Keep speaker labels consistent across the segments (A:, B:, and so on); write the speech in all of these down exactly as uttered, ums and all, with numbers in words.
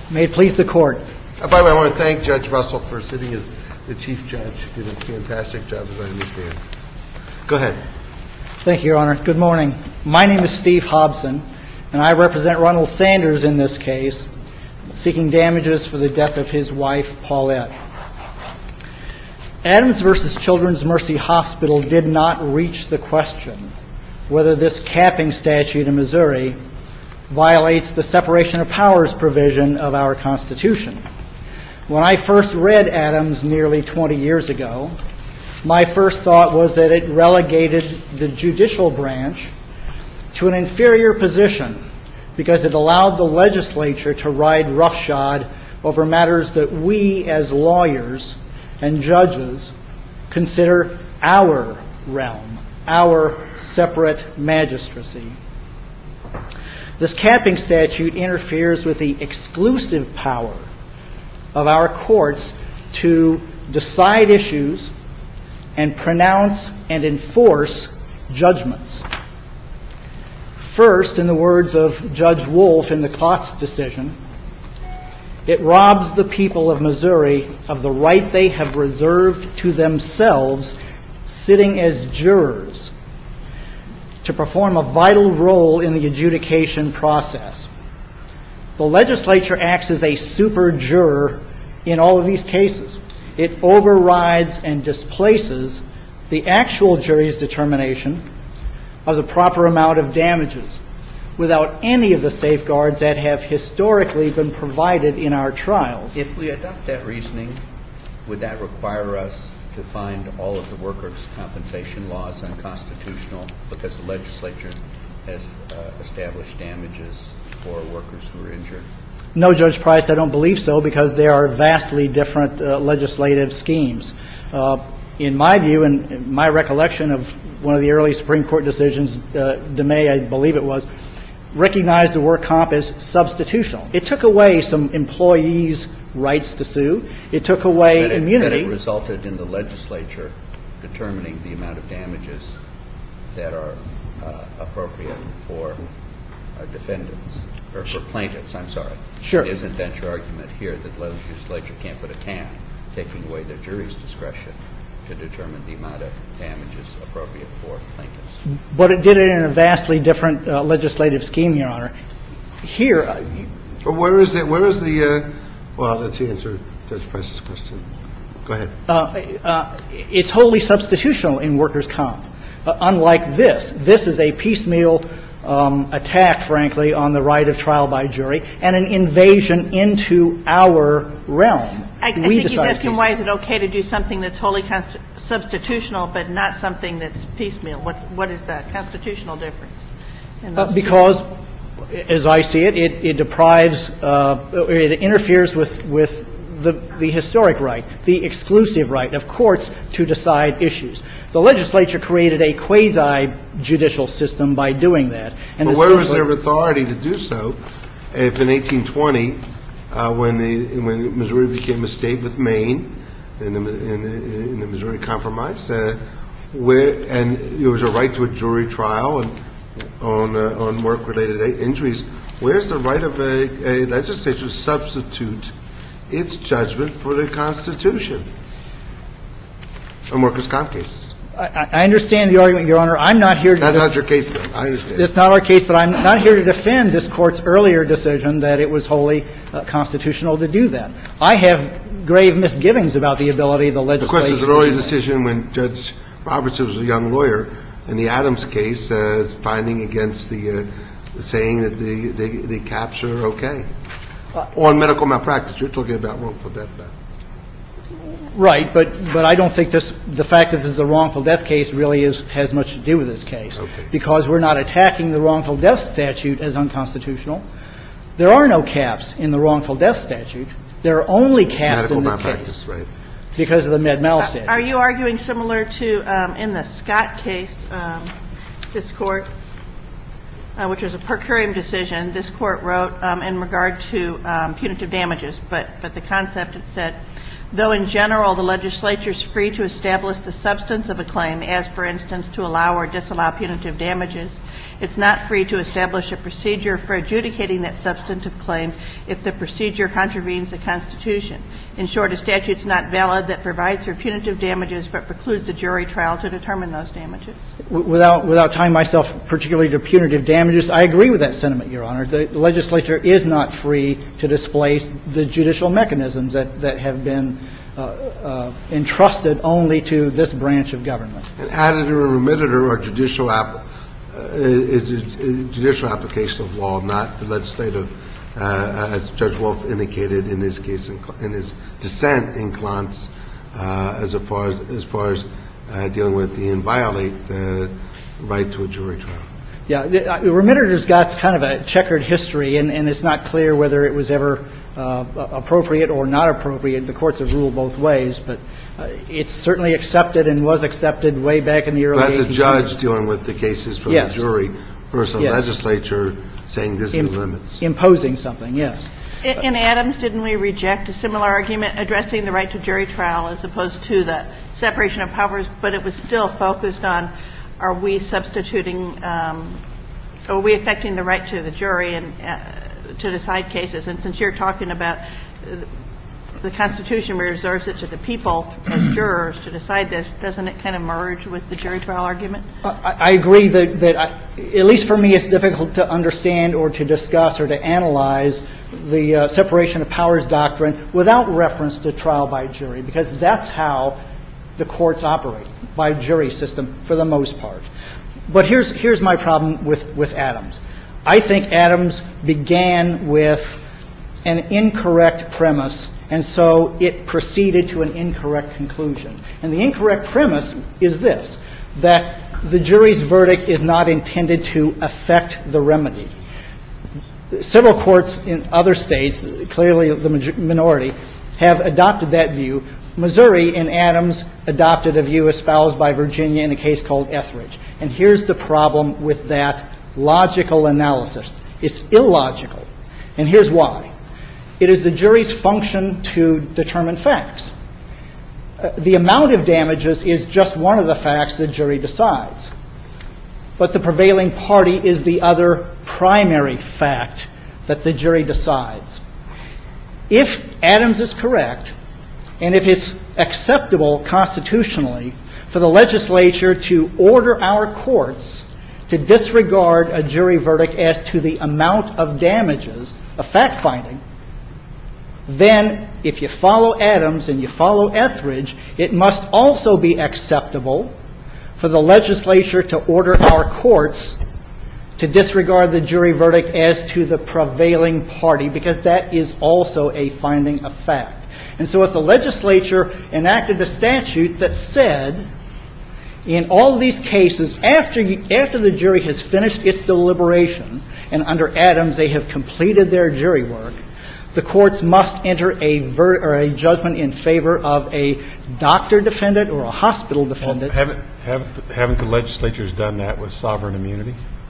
A: May it please the Court.
B: Uh, by the way, I want to thank Judge Russell for sitting as the Chief Judge. He did a fantastic job, as I understand. Go ahead.
A: Thank you, Your Honor. Good morning. My name is Steve Hobson, and I represent Ronald Sanders in this case, seeking damages for the death of his wife, Paulette. Adams v. Children's Mercy Hospital did not reach the question whether this capping statute in Missouri violates the separation of powers provision of our Constitution. When I first read Adams nearly twenty years ago, my first thought was that it relegated the judicial branch to an inferior position because it allowed the legislature to ride roughshod over matters that we as lawyers and judges consider our realm, our separate magistracy. This capping statute interferes with the exclusive power of our courts to decide issues and pronounce and enforce judgments. First, in the words of Judge Wolf in the Klotz decision, it robs the people of Missouri of the right they have reserved to themselves, sitting as jurors, to perform a vital role in the adjudication process. The legislature acts as a super juror in all of these cases. It overrides and displaces the actual jury's determination of the proper amount of damages without any of the safeguards that have historically been provided in our trials.
C: If we adopt that reasoning, would that require us to find all of the workers' compensation laws unconstitutional because the legislature has uh, established damages for workers who are injured?
A: No, Judge Price, I don't believe so, because they are vastly different uh, legislative schemes. Uh, in my view, and in my recollection of one of the early Supreme Court decisions, uh, DeMay, I believe it was, recognized the work comp as substitutional. It took away some employees' rights to sue. It took away
C: that it,
A: immunity.
C: That it resulted in the legislature determining the amount of damages that are uh, appropriate for uh, defendants, or for plaintiffs, I'm sorry.
A: Sure.
C: And isn't that your argument here, that the legislature can't put a cap, taking away the jury's discretion to determine the amount of damages appropriate for plaintiffs?
A: But it did it in a vastly different uh, legislative scheme, Your Honor. Here, uh,
B: but where is the, where is the, uh, well, let's answer Judge Price's question. Go ahead.
A: Uh, uh, it's wholly substitutional in workers' comp. Uh, unlike this, this is a piecemeal um, attack, frankly, on the right of trial by jury and an invasion into our realm.
D: I, I
A: we
D: think he's asking
A: cases.
D: Why is it okay to do something that's wholly const- substitutional but not something that's piecemeal? What's, what is the constitutional difference? In those
A: Uh, because, as I see it, it, it deprives, uh, it interferes with, with the, the historic right, the exclusive right of courts to decide issues. The legislature created a quasi-judicial system by doing that. And
B: but where was their authority to do so if in eighteen twenty, uh, when, the, when Missouri became a state with Maine in the, in the, in the Missouri Compromise, uh, where, and there was a right to a jury trial and on uh, on work-related injuries, where's the right of a, a legislature to substitute its judgment for the Constitution in workers' comp cases?
A: I, I understand the argument, Your Honor. I'm not here to...
B: That's
A: def-
B: not your case, then. I understand.
A: It's not our case, but I'm not here to defend this Court's earlier decision that it was wholly uh, constitutional to do that. I have grave misgivings about the ability of the legislature...
B: Of course, there's an earlier decision when Judge Robertson was a young lawyer in the Adams case, uh, finding against the, uh, saying that the, the, the caps are okay. Uh, On medical malpractice. You're talking about wrongful death now.
A: Right, but but I don't think this, the fact that this is a wrongful death case really is, has much to do with this case.
B: Okay.
A: Because we're not attacking the wrongful death statute as unconstitutional. There are no caps in the wrongful death statute. There are only caps
B: medical
A: in this
B: malpractice,
A: case.
B: Right.
A: Because of the Med-Mal statute.
D: Are you arguing similar to um, in the Scott case, um, this Court, uh, which was a per curiam decision, this Court wrote um, in regard to um, punitive damages, but, but the concept, it said, though in general the legislature is free to establish the substance of a claim, as for instance to allow or disallow punitive damages, It's not free to establish a procedure for adjudicating that substantive claim if the procedure contravenes the Constitution. In short, a statute is not valid that provides for punitive damages but precludes a jury trial to determine those damages.
A: Without, without tying myself particularly to punitive damages, I agree with that sentiment, Your Honor. The legislature is not free to displace the judicial mechanisms that, that have been uh, uh, entrusted only to this branch of government.
B: An additor and remitter are judicial app, uh, is a, a judicial application of law, not the legislative, uh, as Judge Wolf indicated in his case, in, in his dissent in Clance, uh, as far as as far as uh, dealing with the inviolate the right to a jury trial.
A: Yeah, the, uh, remitter's got kind of a checkered history, and, and it's not clear whether it was ever uh, appropriate or not appropriate. The courts have ruled both ways, but uh, it's certainly accepted and was accepted way back in the early
B: eighteen hundreds. That's a judge dealing with the cases from
A: yes.
B: the jury versus
A: yes.
B: a legislature saying this
A: Im-
B: is the limits.
A: Imposing something, yes.
D: In, in Adams, didn't we reject a similar argument addressing the right to jury trial as opposed to the separation of powers, but it was still focused on are we substituting, um, are we affecting the right to the jury and uh, to decide cases? And since you're talking about uh, the Constitution reserves it to the people as jurors to decide this, doesn't it kind of merge with the jury trial argument?
A: I, I agree that, that I, at least for me, it's difficult to understand or to discuss or to analyze the uh, separation of powers doctrine without reference to trial by jury, because that's how the courts operate, by jury system for the most part. But here's here's my problem with, with Adams. I think Adams began with an incorrect premise, and so it proceeded to an incorrect conclusion. And the incorrect premise is this, that the jury's verdict is not intended to affect the remedy. Several courts in other states, clearly the minority, have adopted that view. Missouri in Adams adopted a view espoused by Virginia in a case called Etheridge. And here's the problem with that logical analysis. It's illogical. And here's why. It is the jury's function to determine facts. Uh, the amount of damages is just one of the facts the jury decides. But the prevailing party is the other primary fact that the jury decides. If Adams is correct, and if it's acceptable constitutionally for the legislature to order our courts to disregard a jury verdict as to the amount of damages, a fact finding, then if you follow Adams and you follow Etheridge, it must also be acceptable for the legislature to order our courts to disregard the jury verdict as to the prevailing party, because that is also a finding of fact. And so if the legislature enacted a statute that said, in all of these cases, after you, after the jury has finished its deliberation, and under Adams they have completed their jury work, the courts must enter a, ver- or a judgment in favor of a doctor defendant or a hospital defendant.
E: Well, haven't, haven't, haven't the legislatures done that with sovereign immunity?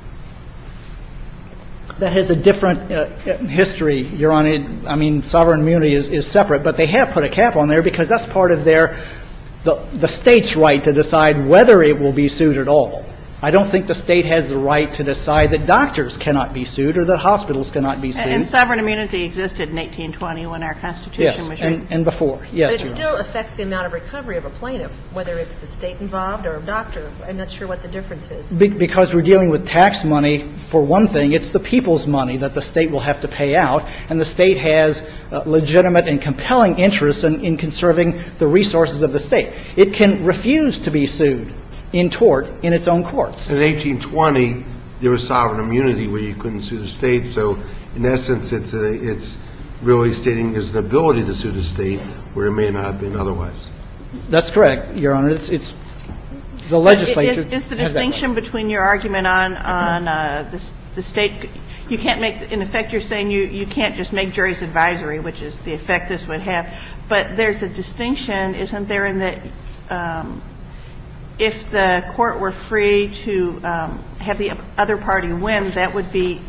A: That has a different uh, history, Your Honor. I mean, sovereign immunity is, is separate, but they have put a cap on there because that's part of their the, the state's right to decide whether it will be sued at all. I don't think the state has the right to decide that doctors cannot be sued or that hospitals cannot be sued.
D: And, and sovereign immunity existed in eighteen twenty when our Constitution
A: yes,
D: was
A: written. And, and before. Yes,
F: but it
A: Your
F: still
A: Honor.
F: affects the amount of recovery of a plaintiff, whether it's the state involved or a doctor. I'm not sure what the difference is.
A: Be- because we're dealing with tax money, for one thing, it's the people's money that the state will have to pay out, and the state has uh, legitimate and compelling interests in, in conserving the resources of the state. It can refuse to be sued in tort in its own courts.
B: In eighteen twenty, there was sovereign immunity where you couldn't sue the state. So, in essence, it's a, it's really stating there's an ability to sue the state where it may not have been otherwise.
A: That's correct, Your Honor. It's, it's the legislature.
D: Is, is the
A: has that
D: distinction
A: right.
D: between your argument on on uh, the, the state? You can't make, in effect, you're saying you, you can't just make juries advisory, which is the effect this would have. But there's a distinction, isn't there, in that um, if the court were free to um, have the other party win, that would be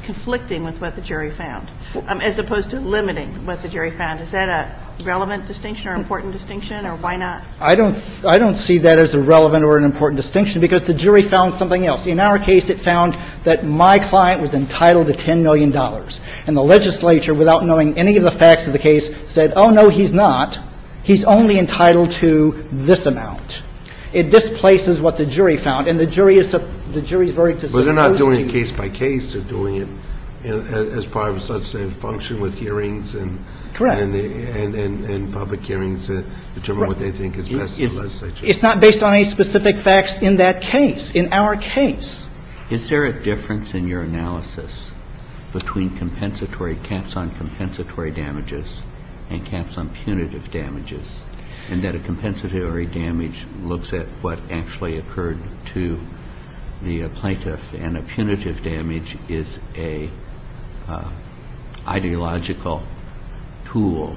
D: conflicting with what the jury found, um, as opposed to limiting what the jury found. Is that a relevant distinction or important distinction, or why not?
A: I don't I don't see that as a relevant or an important distinction because the jury found something else. In our case, it found that my client was entitled to ten million dollars. And the legislature, without knowing any of the facts of the case, said, oh, no, he's not. He's only entitled to this amount. It displaces what the jury found, and the jury is the jury's verdict is supposed to.
B: But they're not doing it case by case. They're doing it in, as part of a substantive function with hearings and
A: correct
B: and, the, and, and and public hearings to determine right. what they think is best for the legislature.
A: It's not based on any specific facts in that case. In our case,
C: is there a difference in your analysis between compensatory caps on compensatory damages and caps on punitive damages? And that a compensatory damage looks at what actually occurred to the uh, plaintiff, and a punitive damage is a uh, ideological tool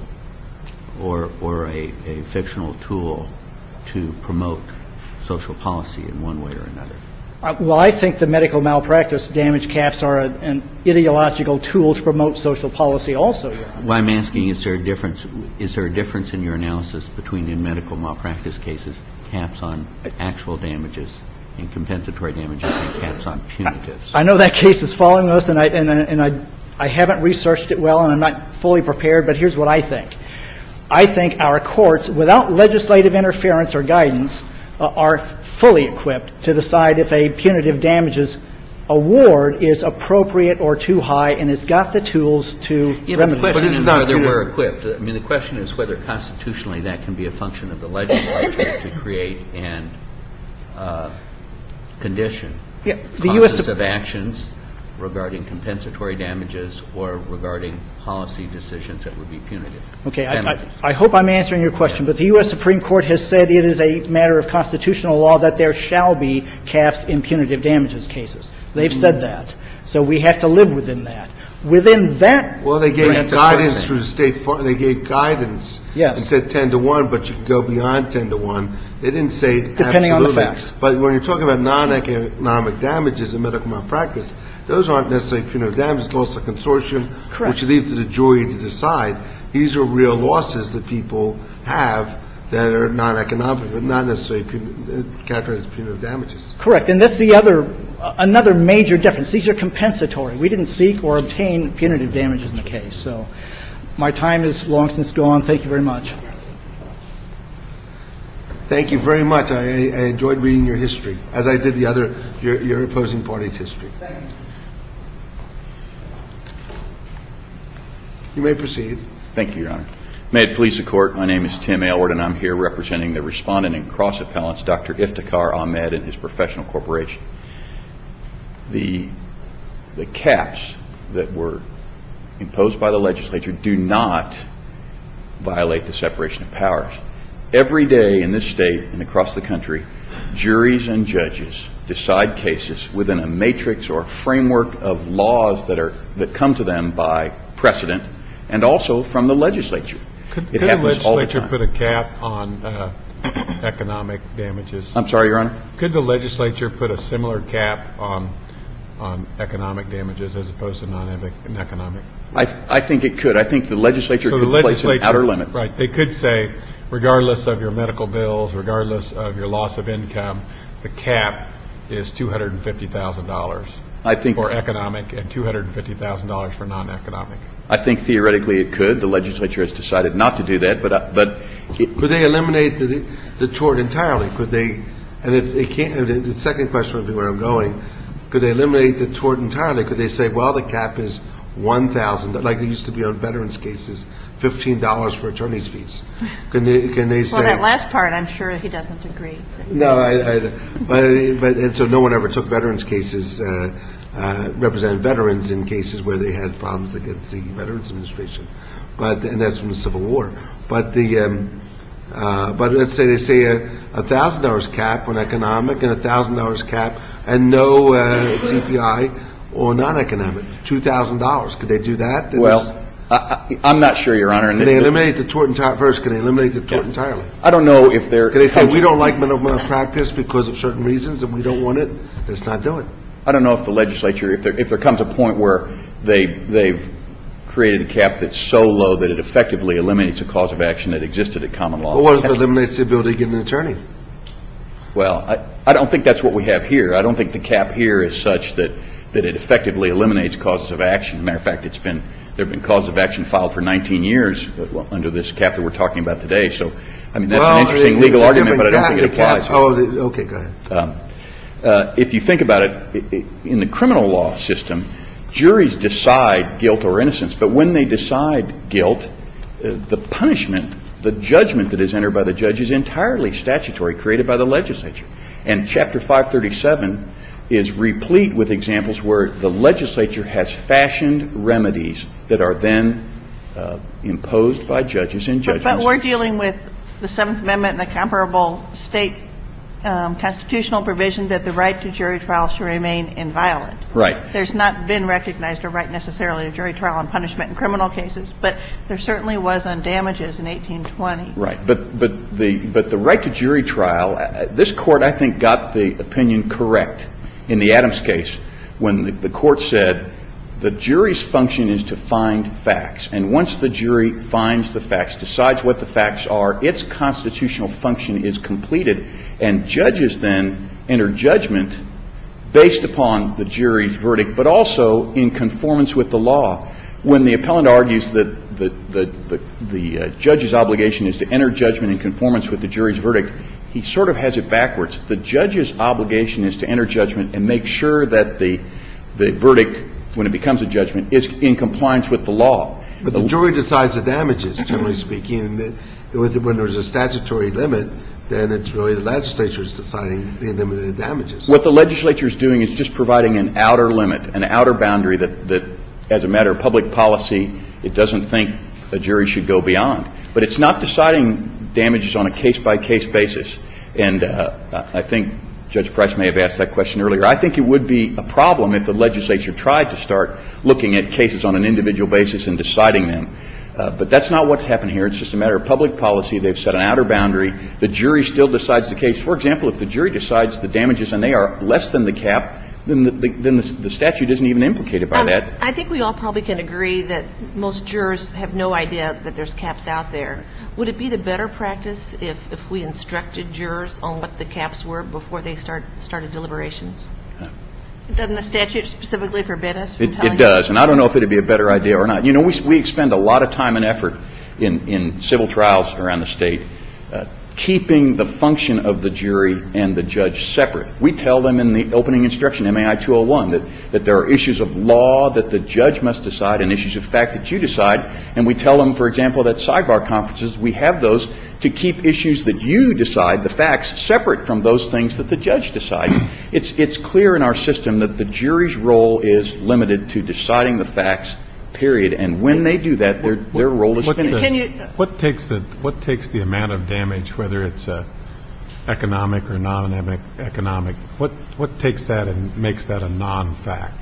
C: or or a, a fictional tool to promote social policy in one way or another.
A: Uh, well, I think the medical malpractice damage caps are a, an ideological tool to promote social policy also, Your Honor.
C: Well, I'm asking, is there a difference, is there a difference in your analysis between in medical malpractice cases caps on actual damages and compensatory damages and caps on punitives?
A: I know that case is following us, and I, and, and I, I haven't researched it well, and I'm not fully prepared, but here's what I think. I think our courts, without legislative interference or guidance, uh, are fully equipped to decide if a punitive damages award is appropriate or too high, and it's got the tools to
C: yeah,
A: remedy.
C: But the question
B: is
C: is
B: not
C: whether
B: punitive.
C: we're equipped. I mean, the question is whether constitutionally that can be a function of the legislature to create and uh, condition
A: yeah, the U S
C: causes of actions regarding compensatory damages or regarding policy decisions that would be punitive.
A: Okay, I, I, I hope I'm answering your question, but the U S Supreme Court has said it is a matter of constitutional law that there shall be caps in punitive damages cases. They've mm-hmm. said that. So we have to live within that. Within that...
B: Well, they gave
C: That's
B: guidance through the state... They gave guidance
A: yes.
B: and said ten to one, but you can go beyond ten to one. They didn't say
A: depending
B: absolutely.
A: on the facts.
B: But when you're talking about non-economic damages in medical malpractice, those aren't necessarily punitive damages. It's also a consortium,
A: Correct.
B: which you leave to the jury to decide. These are real losses that people have that are non-economic, but not necessarily pun- characterized as punitive damages.
A: Correct. And that's the other, uh, another major difference. These are compensatory. We didn't seek or obtain punitive damages in the case. So my time is long since gone. Thank you very much.
B: Thank you very much. I, I enjoyed reading your history, as I did the other, your, your opposing party's history.
A: Thank you.
B: You may proceed.
G: Thank you, Your Honor. May it please the Court, my name is Tim Aylward, and I'm here representing the respondent and cross-appellants, Doctor Iftikhar Ahmed and his professional corporation. The, the caps that were imposed by the legislature do not violate the separation of powers. Every day in this state and across the country, juries and judges decide cases within a matrix or a framework of laws that are that come to them by precedent and also from the legislature.
E: Could,
G: it
E: could
G: happens
E: the
G: all the
E: legislature
G: time.
E: put a cap on uh, economic damages?
G: I'm sorry, Your Honor?
E: Could the legislature put a similar cap on on economic damages as opposed to non-economic?
G: I, th- I think it could. I think the legislature
E: so
G: could
E: the
G: place an outer limit.
E: Right. They could say, regardless of your medical bills, regardless of your loss of income, the cap is two hundred fifty thousand dollars
G: I think
E: for economic and two hundred fifty thousand dollars for non-economic.
G: I think theoretically it could. The legislature has decided not to do that, but uh, but it,
B: could they eliminate the the tort entirely? Could they? And if they can't, the second question would be where I'm going. Could they eliminate the tort entirely? Could they say, well, the cap is one thousand, like it used to be on veterans cases, fifteen dollars for attorney's fees? Can they? Can they say?
D: Well, that last part, I'm sure he doesn't agree.
B: No, I, I, but but and so no one ever took veterans cases. Uh, Uh, represented veterans in cases where they had problems against the Veterans Administration, but and that's from the Civil War. But the um, uh, but let's say they say a a thousand dollars cap on economic and a thousand dollars cap and no uh, C P I or non-economic, two thousand dollars. Could they do that?
G: Well, I, I, I'm not sure, Your Honor. And
B: can they eliminate the tort entirely? First, can they eliminate the tort yeah. entirely?
G: I don't know if they're.
B: Can they say we don't like medical malpractice because of certain reasons and we don't want it? Let's not do it.
G: I don't know if the legislature, if there, if there comes a point where they, they've created a cap that's so low that it effectively eliminates a cause of action that existed at common law.
B: Well, what if it eliminates the ability to get an attorney?
G: Well, I, I don't think that's what we have here. I don't think the cap here is such that, that it effectively eliminates causes of action. As a matter of fact, it's been, there have been causes of action filed for nineteen years uh, under this cap that we're talking about today. So, I mean, that's
B: well,
G: an interesting
B: the,
G: legal
B: the
G: argument, but I don't
B: cap,
G: think it applies
B: cap,
G: here.
B: Oh, the, okay, go ahead.
G: Um, uh, if you think about it, it, it, in the criminal law system, juries decide guilt or innocence, but when they decide guilt, uh, the punishment, the judgment that is entered by the judge is entirely statutory, created by the legislature. And Chapter five thirty-seven is replete with examples where the legislature has fashioned remedies that are then uh, imposed by judges in judgments.
D: But, but we're dealing with the Seventh Amendment and the comparable state um, constitutional provision that the right to jury trial should remain inviolate.
G: Right.
D: There's not been recognized a right necessarily to jury trial and punishment in criminal cases, but there certainly was on damages in eighteen twenty.
G: Right. But but the but the right to jury trial, uh, this court, I think, got the opinion correct in the Adams case when the, the court said the jury's function is to find facts. And once the jury finds the facts, decides what the facts are, its constitutional function is completed, and judges then enter judgment based upon the jury's verdict, but also in conformance with the law. When the appellant argues that the, the, the, the uh, judge's obligation is to enter judgment in conformance with the jury's verdict, he sort of has it backwards. The judge's obligation is to enter judgment and make sure that the, the verdict, when it becomes a judgment, is in compliance with the law.
B: But the jury decides the damages, generally speaking. And when there's a statutory limit, then it's really the legislature is deciding the limited damages.
G: What the legislature is doing is just providing an outer limit, an outer boundary that, that, as a matter of public policy, it doesn't think a jury should go beyond. But it's not deciding damages on a case-by-case basis. And uh, I think Judge Price may have asked that question earlier. I think it would be a problem if the legislature tried to start looking at cases on an individual basis and deciding them. Uh, but that's not what's happened here. It's just a matter of public policy. They've set an outer boundary. The jury still decides the case. For example, if the jury decides the damages and they are less than the cap, then the, the, then the, the statute isn't even implicated by
F: um,
G: that.
F: I think we all probably can agree that most jurors have no idea that there's caps out there. Would it be the better practice if, if we instructed jurors on what the caps were before they start started deliberations?
D: Doesn't the statute specifically forbid us from
G: It,
D: telling
G: it does, and I don't know if it would be a better idea or not. You know, we, we expend a lot of time and effort in, in civil trials around the state uh, keeping the function of the jury and the judge separate. We tell them in the opening instruction, M A I two oh one, that, that there are issues of law that the judge must decide and issues of fact that you decide. And we tell them, for example, that sidebar conferences, we have those to keep issues that you decide, the facts, separate from those things that the judge decides. It's, it's clear in our system that the jury's role is limited to deciding the facts, period. And when they do that, their, their role is
E: What
G: finished.
E: the-
D: Can you-
E: What takes the, what takes the amount of damage, whether it's uh, economic or non-economic, what, what takes that and makes that a non-fact?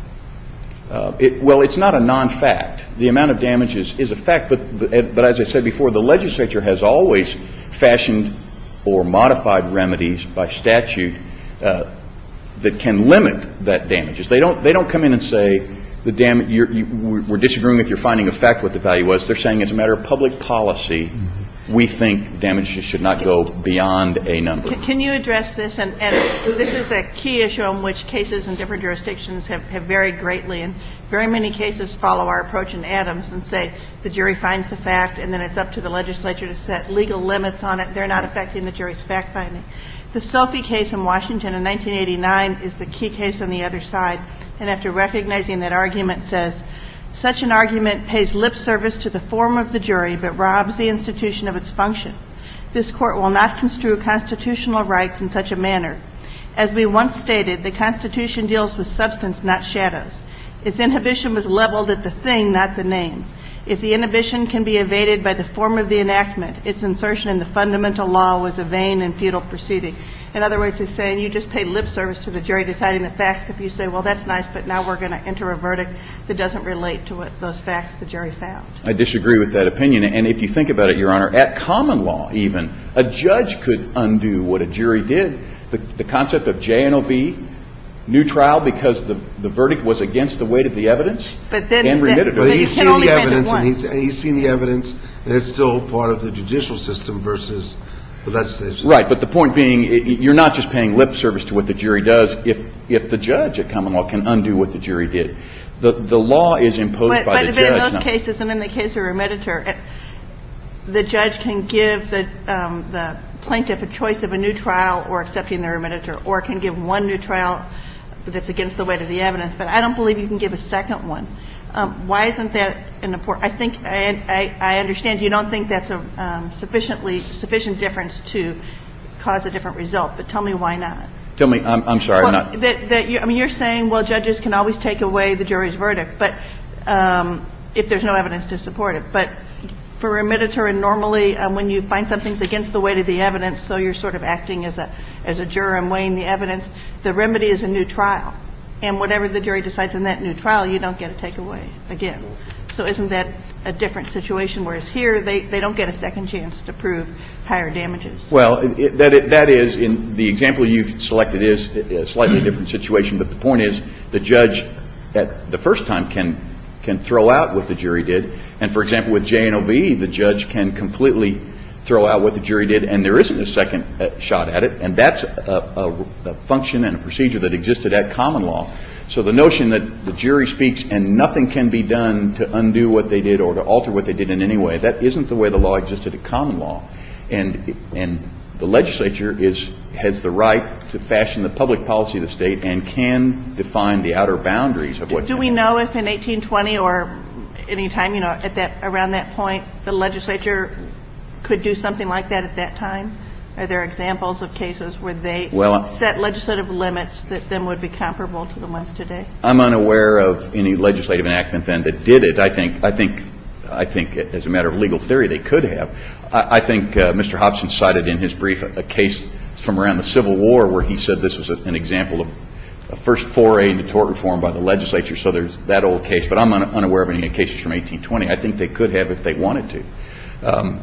G: Uh, it, well, it's not a non-fact. The amount of damage is, is a fact, but, but, but as I said before, the legislature has always fashioned or modified remedies by statute uh, that can limit that damages. They don't, they don't come in and say, the damage, you're, you, we're disagreeing with your finding of fact what the value was. They're saying as a matter of public policy, mm-hmm. we think damages should not go beyond a number.
D: Can, can you address this? And, and this is a key issue on which cases in different jurisdictions have, have varied greatly. And very many cases follow our approach in Adams and say the jury finds the fact and then it's up to the legislature to set legal limits on it. They're not affecting the jury's fact finding. The Sophie case in Washington in nineteen eighty-nine is the key case on the other side. And after recognizing that argument says, such an argument pays lip service to the form of the jury but robs the institution of its function. This court will not construe constitutional rights in such a manner. As we once stated, the Constitution deals with substance, not shadows. Its inhibition was leveled at the thing, not the name. If the inhibition can be evaded by the form of the enactment, its insertion in the fundamental law was a vain and futile proceeding. In other words, he's saying you just pay lip service to the jury deciding the facts if you say, well, that's nice, but now we're going to enter a verdict that doesn't relate to what those facts the jury found.
G: I disagree with that opinion. And if you think about it, Your Honor, at common law even, a judge could undo what a jury did. The, the concept of J N O V new trial because the, the verdict was against the weight of the evidence
D: But then
G: and remitted
D: that-
B: But
G: her.
D: you
B: he's
D: can
B: seen
D: only
B: the
D: remand it
B: evidence, and
D: once.
B: he's, and he's seen the evidence, and it's still part of the judicial system versus the legislature system.
G: Right, but the point being, i- i- you're not just paying lip service to what the jury does if, if the judge at common law can undo what the jury did. The, the law is imposed
D: But,
G: by
D: but
G: the
D: but in
G: judge.
D: those
G: not-
D: cases, and in the case of remediator, eh, the judge can give the, um, the plaintiff a choice of a new trial or accepting the remediator, or can give one new trial that's against the weight of the evidence. But I don't believe you can give a second one. Um, why isn't that an important? I think I, I, I understand you don't think that's a um, sufficiently sufficient difference to cause a different result. But tell me why not.
G: Tell me, I'm, I'm sorry,
D: Well,
G: I'm not.
D: that, that you, I mean, you're saying, well, judges can always take away the jury's verdict, but um, if there's no evidence to support it. But for remediator, and normally um, when you find something's against the weight of the evidence, so you're sort of acting as a as a juror and weighing the evidence, the remedy is a new trial. And whatever the jury decides in that new trial, you don't get to take away again. So isn't that a different situation? Whereas here, they, they don't get a second chance to prove higher damages.
G: Well, it, it, that, it, that is, in the example you've selected is a slightly different situation, but the point is the judge at the first time can can throw out what the jury did. And, for example, with J N O V, the judge can completely throw out what the jury did, and there isn't a second uh, shot at it, and that's a, a, a function and a procedure that existed at common law. So the notion that the jury speaks and nothing can be done to undo what they did or to alter what they did in any way, that isn't the way the law existed at common law. And and the legislature is has the right to fashion the public policy of the state and can define the outer boundaries of what.
D: Do we know if in eighteen twenty or any time, you know, at that around that point, the legislature could do something like that at that time? Are there examples of cases where they
G: Well,
D: set legislative limits that then would be comparable to the ones today?
G: I'm unaware of any legislative enactment then that did it. I think, I think, I think, as a matter of legal theory, they could have. I, I think uh, Mister Hobson cited in his brief a, a case from around the Civil War where he said this was a, an example of a first foray into tort reform by the legislature. So there's that old case, but I'm un, unaware of any cases from eighteen twenty. I think they could have if they wanted to. Um,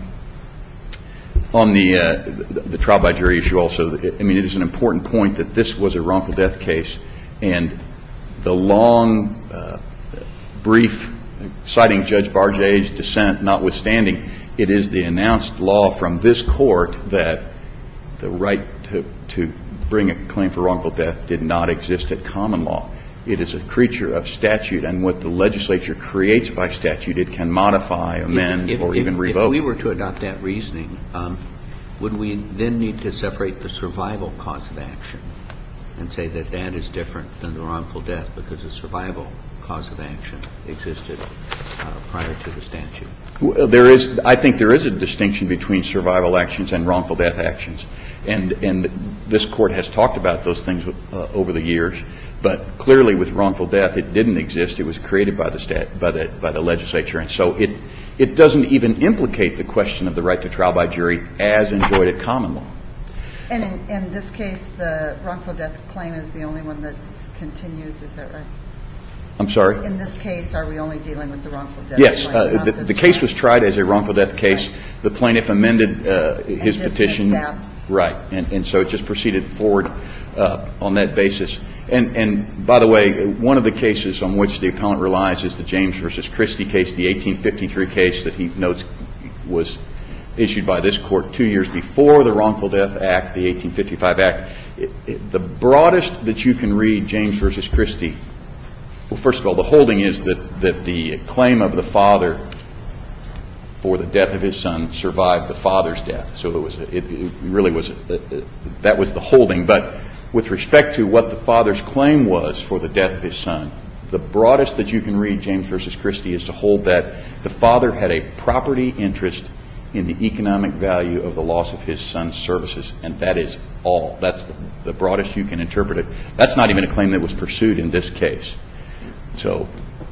G: On the, uh, the the trial by jury issue also, I mean, it is an important point that this was a wrongful death case, and the long uh, brief citing Judge Barjay's dissent notwithstanding, it is the announced law from this court that the right to, to bring a claim for wrongful death did not exist at common law. It is a creature of statute, and what the legislature creates by statute, it can modify, amend,
C: If-
G: or
C: if-
G: even
C: If
G: revoke.
C: we were to adopt that reasoning, um, would we then need to separate the survival cause of action and say that that is different than the wrongful death because the survival cause of action existed uh, prior to the statute?
G: Well, there is, I think there is a distinction between survival actions and wrongful death actions. And, and this court has talked about those things uh, over the years. But clearly with wrongful death, it didn't exist. It was created by the stat, by the, by the legislature. And so it, it doesn't even implicate the question of the right to trial by jury as enjoyed at common law.
H: And in, in this case, the wrongful death claim is the only one that continues, is that right?
G: I'm sorry?
H: In this case, are we only dealing with the wrongful death
G: Yes.
H: claim?
G: Uh,
H: not
G: the,
H: this
G: the case
H: one?
G: was tried as a wrongful death case.
H: Right.
G: The plaintiff amended uh, his
H: dismissed
G: petition.
H: that.
G: Right. And, and so it just proceeded forward uh, on that basis. And, and by the way, one of the cases on which the appellant relies is the James versus Christie case, the eighteen fifty-three case that he notes was issued by this court two years before the Wrongful Death Act, the eighteen fifty-five Act. It, it, the broadest that you can read James versus Christie, well, first of all, the holding is that, that the claim of the father for the death of his son survived the father's death. So it was, a, it, it really was, a, a, that was the holding. But with respect to what the father's claim was for the death of his son, the broadest that you can read James versus Christie is to hold that the father had a property interest in the economic value of the loss of his son's services, and that is all. That's the, the broadest you can interpret it. That's not even a claim that was pursued in this case. So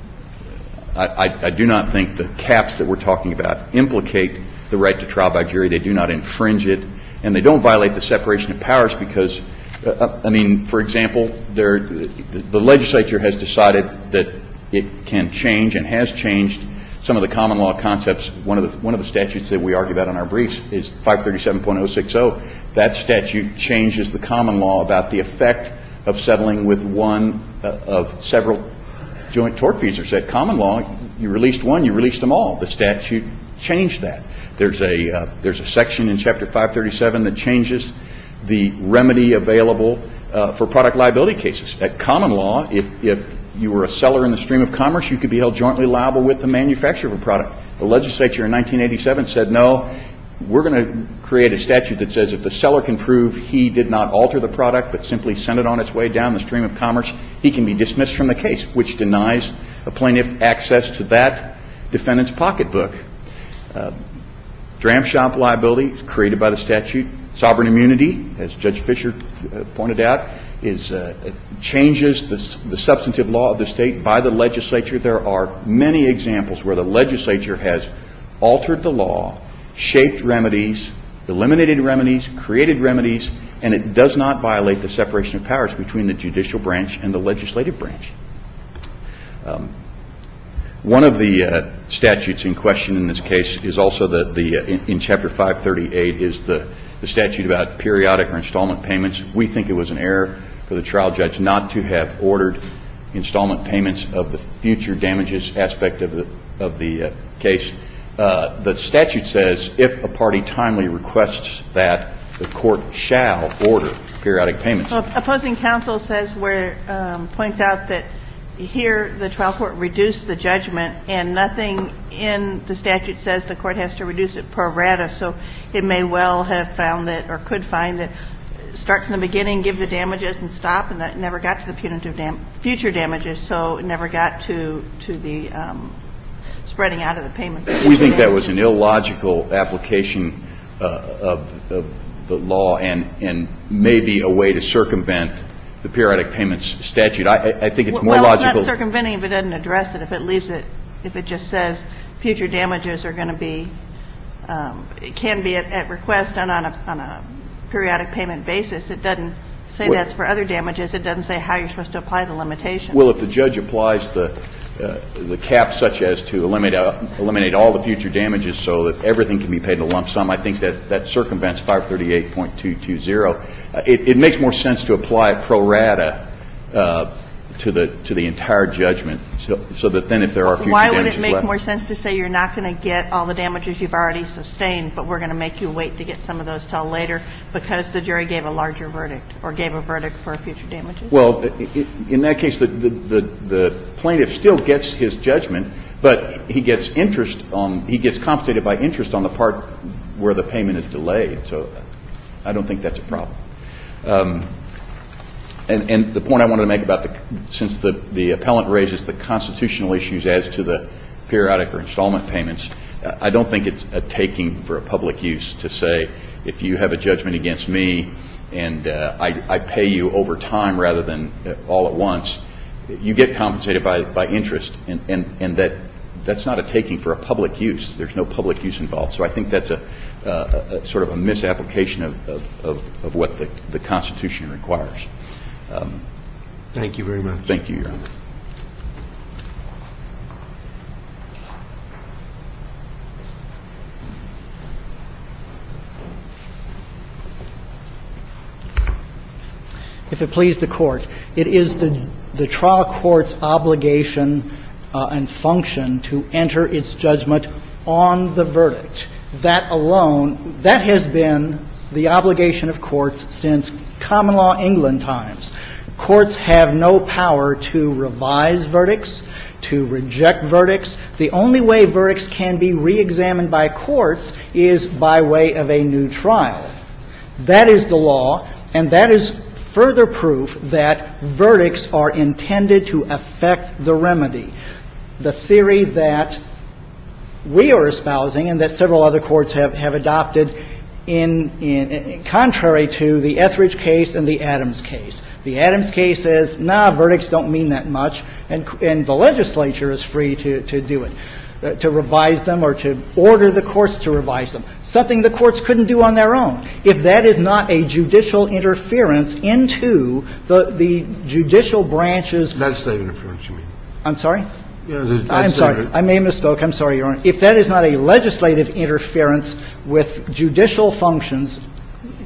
G: I, I, I do not think the caps that we're talking about implicate the right to trial by jury. They do not infringe it, and they don't violate the separation of powers because, uh, I mean, for example, there, the, the legislature has decided that it can change and has changed some of the common law concepts. One of the one of the statutes that we argue about in our briefs is five thirty-seven point oh six oh. That statute changes the common law about the effect of settling with one uh, of several joint tortfeasors. At common law, you released one, you released them all. The statute changed that. There's a uh, there's a section in Chapter five thirty-seven that changes the remedy available uh, for product liability cases. At common law, if if you were a seller in the stream of commerce, you could be held jointly liable with the manufacturer of a product. The legislature in nineteen eighty-seven said, no, we're going to create a statute that says if the seller can prove he did not alter the product but simply sent it on its way down the stream of commerce, he can be dismissed from the case, which denies a plaintiff access to that defendant's pocketbook. Uh, dram shop liability is created by the statute. Sovereign immunity, as Judge Fisher uh, pointed out, is uh, changes the, the substantive law of the state by the legislature. There are many examples where the legislature has altered the law, shaped remedies, eliminated remedies, created remedies, and it does not violate the separation of powers between the judicial branch and the legislative branch. Um, one of the uh, statutes in question in this case is also the, the uh, in, in Chapter five thirty-eight is the, the statute about periodic or installment payments. We think it was an error for the trial judge not to have ordered installment payments of the future damages aspect of the, of the uh, case. Uh, the statute says if a party timely requests that, the court shall order periodic payments.
D: Well, opposing counsel says where um, points out that here the trial court reduced the judgment and nothing in the statute says the court has to reduce it pro rata, so it may well have found that or could find that starts in the beginning, give the damages and stop, and that never got to the punitive dam- future damages, so it never got to to the um, spreading out of the payments.
G: We think that was an illogical application uh, of, of the law and, and maybe a way to circumvent the periodic payments statute. I, I think it's more
D: well,
G: logical.
D: Well, it's not circumventing if it doesn't address it. If it leaves it, if it just says future damages are going to be, um, it can be at, at request done on a, on a periodic payment basis. It doesn't say well, that's for other damages. It doesn't say how you're supposed to apply the limitation.
G: Well, if the judge applies the uh, the cap such as to eliminate uh, eliminate all the future damages so that everything can be paid in a lump sum, I think that that circumvents five thirty-eight point two two zero. Uh, it, it makes more sense to apply it pro rata uh, to the to the entire judgment, so, so that then if there are future
D: Why
G: damages
D: would it make
G: left,
D: more sense to say you're not going to get all the damages you've already sustained, but we're going to make you wait to get some of those till later because the jury gave a larger verdict or gave a verdict for future damages?
G: Well, in that case, the the, the, the plaintiff still gets his judgment, but he gets interest on he gets compensated by interest on the part where the payment is delayed. So I don't think that's a problem. Um, And, and the point I wanted to make about the, since the, the appellant raises the constitutional issues as to the periodic or installment payments, uh, I don't think it's a taking for a public use to say if you have a judgment against me and uh, I, I pay you over time rather than uh, all at once, you get compensated by, by interest, and, and, and that that's not a taking for a public use. There's no public use involved. So I think that's a, uh, a sort of a misapplication of, of, of, of what the, the Constitution requires. Um,
B: Thank you very much.
G: Thank you, Your Honor.
A: If it please the Court, it is the, the trial court's obligation uh, and function to enter its judgment on the verdict. That alone, that has been the obligation of courts since common law England times. Courts have no power to revise verdicts, to reject verdicts. The only way verdicts can be reexamined by courts is by way of a new trial. That is the law, and that is further proof that verdicts are intended to affect the remedy. The theory that we are espousing and that several other courts have, have adopted In, in, in contrary to the Etheridge case and the Adams case. The Adams case says, nah, verdicts don't mean that much, and, and the legislature is free to, to do it, uh, to revise them or to order the courts to revise them, something the courts couldn't do on their own. If that is not a judicial interference into the, the judicial branches.
B: Legislative interference, you mean?
A: I'm sorry?
B: Yeah, the
A: I'm sorry. I may have misspoke. I'm sorry, Your Honor. If that is not a legislative interference with judicial functions,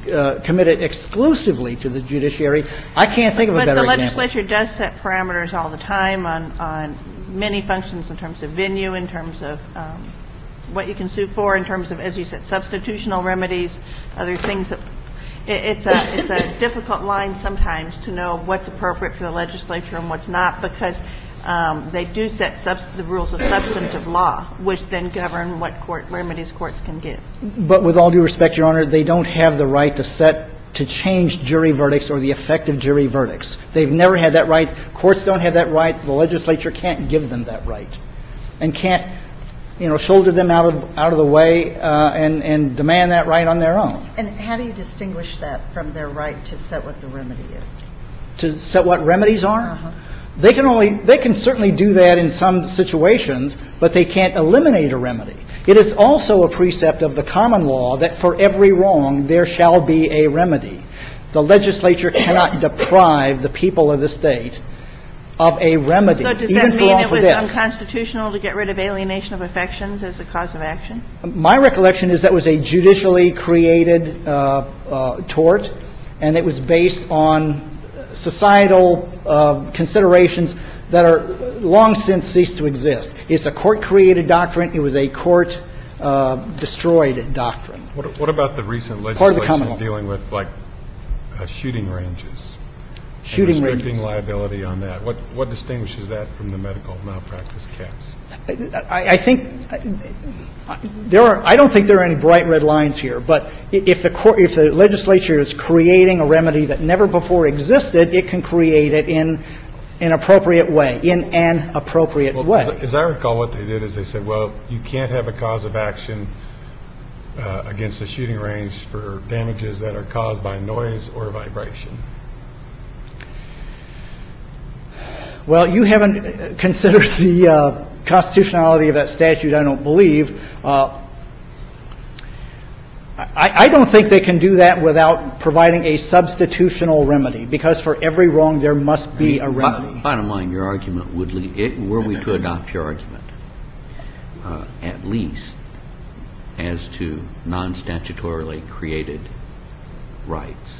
A: uh, committed exclusively to the judiciary, I can't think of a
D: but
A: better
D: the
A: example.
D: legislature does set parameters all the time on, on many functions in terms of venue, in terms of um, what you can sue for, in terms of, as you said, substitutional remedies, other things that it, it's a it's a difficult line sometimes to know what's appropriate for the legislature and what's not, because um, they do set subs- the rules of substantive law, which then govern what court remedies courts can give.
A: But with all due respect, Your Honor, they don't have the right to set to change jury verdicts or the effect of jury verdicts. They've never had that right. Courts don't have that right. The legislature can't give them that right, and can't, you know, shoulder them out of out of the way uh, and and demand that right on their own.
H: And how do you distinguish that from their right to set what the remedy is?
A: To set what remedies are?
H: Uh-huh.
A: They can only they can certainly do that in some situations, but they can't eliminate a remedy. It is also a precept of the common law that for every wrong there shall be a remedy. The legislature cannot deprive the people of the state of a remedy,
D: So does
A: even
D: that
A: for
D: mean it
A: wrongful
D: was
A: death.
D: unconstitutional to get rid of alienation of affections as a cause of action?
A: My recollection is that was a judicially created uh, uh, tort, and it was based on societal uh, considerations that are long since ceased to exist. It's a court-created doctrine. It was a court-destroyed uh, doctrine.
E: What, what about the recent
A: Part of the common
E: legislation
A: law.
E: dealing with, like, uh, shooting ranges?
A: Shooting
E: and
A: ranges.
E: restricting liability on that. What what distinguishes that from the medical malpractice caps?
A: I, I think uh, there are. I don't think there are any bright red lines here. But if the court, if the legislature is creating a remedy that never before existed, it can create it in an appropriate way, in an appropriate
E: Well,
A: way.
E: as, as I recall, what they did is they said, well, you can't have a cause of action uh, against a shooting range for damages that are caused by noise or vibration.
A: Well, you haven't uh, considered the uh, constitutionality of that statute, I don't believe. Uh, I, I don't think they can do that without providing a substitutional remedy, because for every wrong there must be a remedy.
I: Bottom line, your argument would lead, it, were we to adopt your argument, uh, at least as to non-statutorily created rights,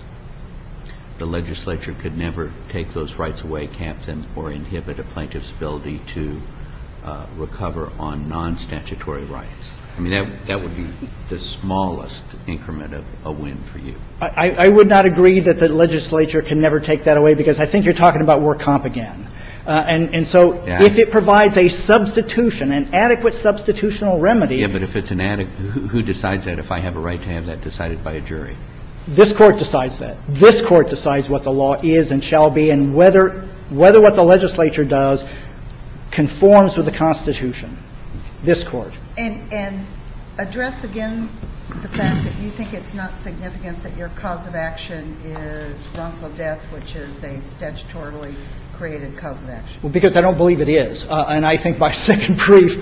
I: the legislature could never take those rights away, cap them, or inhibit a plaintiff's ability to uh, recover on non-statutory rights. I mean, that that would be the smallest increment of a win for you.
A: I, I would not agree that the legislature can never take that away, because I think you're talking about work comp again. Uh, and, and so
I: Yeah.
A: if it provides a substitution, an adequate substitutional remedy,
I: Yeah, but if it's an adequate, who, who decides that if I have a right to have that decided by a jury?
A: this Court decides that. This Court decides what the law is and shall be, and whether whether what the legislature does conforms with the Constitution. This Court.
H: And, and address again the fact that you think it's not significant that your cause of action is wrongful death, which is a statutorily created cause of action.
A: Well, because I don't believe it is. Uh, and I think my second brief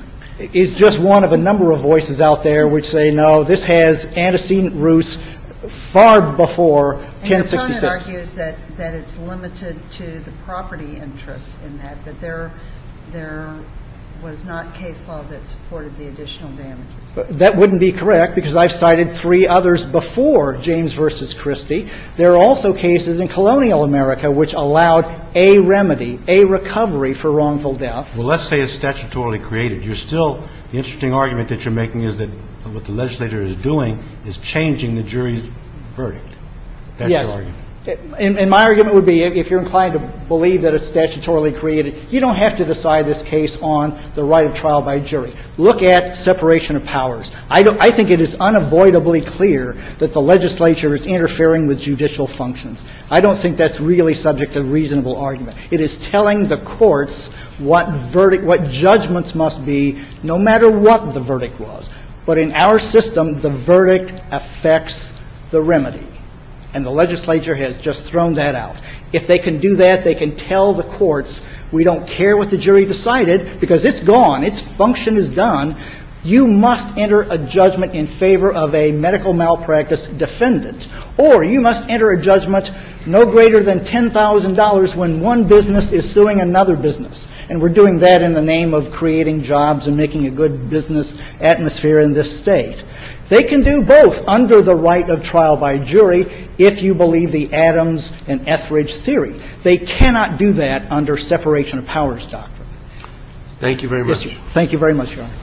A: is just one of a number of voices out there which say, no, this has antecedent roots far before ten sixty-six.
H: And your opponent argues that, that it's limited to the property interests in that, that there, there was not case law that supported the additional damages.
A: But that wouldn't be correct, because I've cited three others before James versus Christie. There are also cases in colonial America which allowed a remedy, a recovery for wrongful death.
J: Well, let's say it's statutorily created. You're still, the interesting argument that you're making is that what the legislature is doing is changing the jury's verdict. That's
A: Yes.
J: your argument.
A: And, and my argument would be, if you're inclined to believe that it's statutorily created, you don't have to decide this case on the right of trial by jury. Look at separation of powers. I, don't, I think it is unavoidably clear that the legislature is interfering with judicial functions. I don't think that's really subject to reasonable argument. It is telling the courts what verdict, what judgments must be, no matter what the verdict was. But in our system, the verdict affects the remedy. And the legislature has just thrown that out. If they can do that, they can tell the courts, we don't care what the jury decided, because it's gone, its function is done. You must enter a judgment in favor of a medical malpractice defendant, or you must enter a judgment no greater than ten thousand dollars when one business is suing another business. And we're doing that in the name of creating jobs and making a good business atmosphere in this state. They can do both under the right of trial by jury if you believe the Adams and Etheridge theory. They cannot do that under separation of powers doctrine.
B: Thank you very much.
A: Yes, sir. Thank you very much, Your Honor.